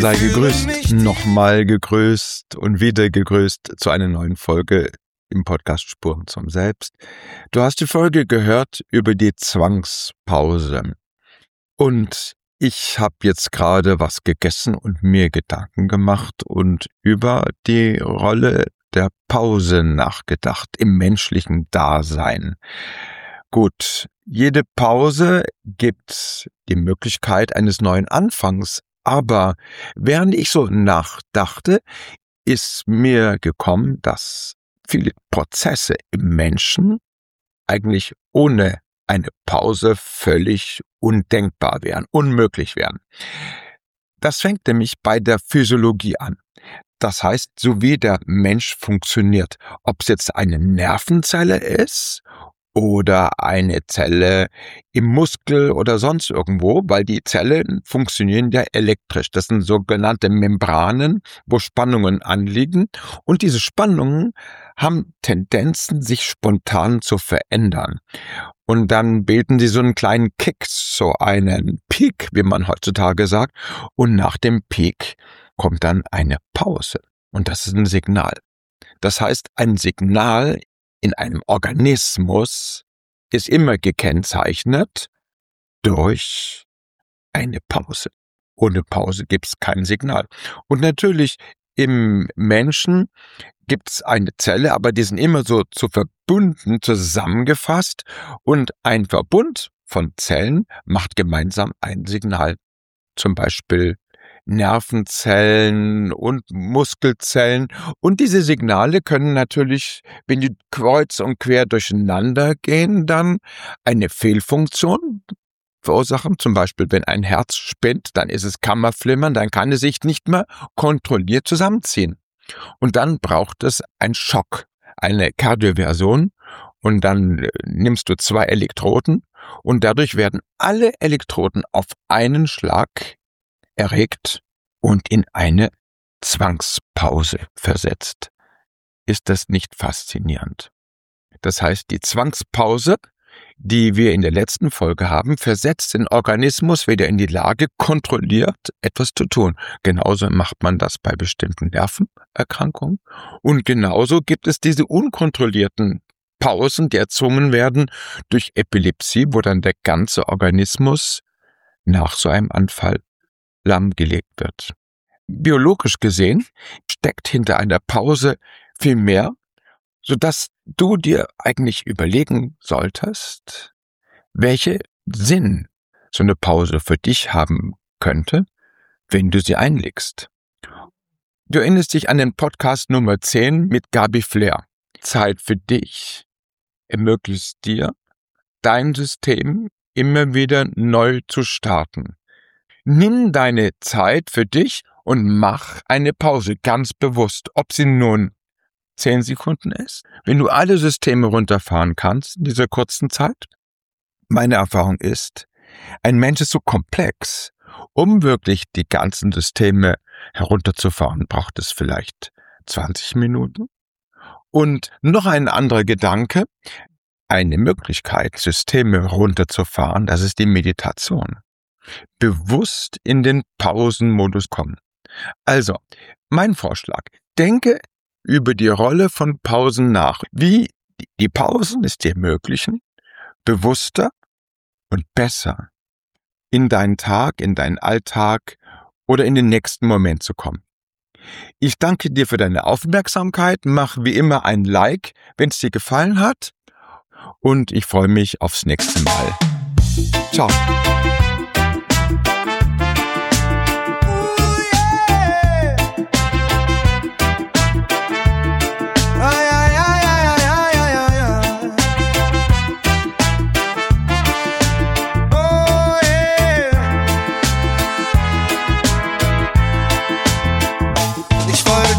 Sei gegrüßt, nochmal gegrüßt und wieder gegrüßt zu einer neuen Folge im Podcast Spuren zum Selbst. Du hast die Folge gehört über die Zwangspause. Und ich habe jetzt gerade was gegessen und mir Gedanken gemacht und über die Rolle der Pause nachgedacht im menschlichen Dasein. Gut, jede Pause gibt die Möglichkeit eines neuen Anfangs. Aber während ich so nachdachte, ist mir gekommen, dass viele Prozesse im Menschen eigentlich ohne eine Pause völlig undenkbar wären, unmöglich wären. Das fängt nämlich bei der Physiologie an. Das heißt, so wie der Mensch funktioniert, ob es jetzt eine Nervenzelle ist oder eine Zelle im Muskel oder sonst irgendwo, weil die Zellen funktionieren ja elektrisch. Das sind sogenannte Membranen, wo Spannungen anliegen. Und diese Spannungen haben Tendenzen, sich spontan zu verändern. Und dann bilden sie so einen kleinen Kick, so einen Peak, wie man heutzutage sagt. Und nach dem Peak kommt dann eine Pause. Und das ist ein Signal. Das heißt, ein Signal in einem Organismus ist immer gekennzeichnet durch eine Pause. Ohne Pause gibt es kein Signal. Und natürlich im Menschen gibt es eine Zelle, aber die sind immer so zu verbunden, zusammengefasst. Und ein Verbund von Zellen macht gemeinsam ein Signal. Zum Beispiel Nervenzellen und Muskelzellen. Und diese Signale können natürlich, wenn die kreuz und quer durcheinander gehen, dann eine Fehlfunktion verursachen. Zum Beispiel, wenn ein Herz spinnt, dann ist es Kammerflimmern, dann kann es sich nicht mehr kontrolliert zusammenziehen. Und dann braucht es einen Schock, eine Kardioversion. Und dann nimmst du 2 Elektroden und dadurch werden alle Elektroden auf einen Schlag erregt und in eine Zwangspause versetzt. Ist das nicht faszinierend? Das heißt, die Zwangspause, die wir in der letzten Folge haben, versetzt den Organismus wieder in die Lage, kontrolliert etwas zu tun. Genauso macht man das bei bestimmten Nervenerkrankungen. Und genauso gibt es diese unkontrollierten Pausen, die erzwungen werden durch Epilepsie, wo dann der ganze Organismus nach so einem Anfall lahmgelegt wird. Biologisch gesehen steckt hinter einer Pause viel mehr, sodass du dir eigentlich überlegen solltest, welche Sinn so eine Pause für dich haben könnte, wenn du sie einlegst. Du erinnerst dich an den Podcast Nummer 10 mit Gabi Flair. Zeit für dich ermöglicht dir, dein System immer wieder neu zu starten. Nimm deine Zeit für dich und mach eine Pause, ganz bewusst, ob sie nun 10 Sekunden ist, wenn du alle Systeme runterfahren kannst in dieser kurzen Zeit. Meine Erfahrung ist, ein Mensch ist so komplex, um wirklich die ganzen Systeme herunterzufahren, braucht es vielleicht 20 Minuten. Und noch ein anderer Gedanke, eine Möglichkeit, Systeme runterzufahren, das ist die Meditation. Bewusst in den Pausenmodus kommen. Also, mein Vorschlag, denke über die Rolle von Pausen nach, wie die Pausen es dir ermöglichen, bewusster und besser in deinen Tag, in deinen Alltag oder in den nächsten Moment zu kommen. Ich danke dir für deine Aufmerksamkeit, mach wie immer ein Like, wenn es dir gefallen hat und ich freue mich aufs nächste Mal. Ciao.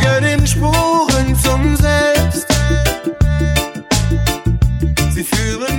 Sie führen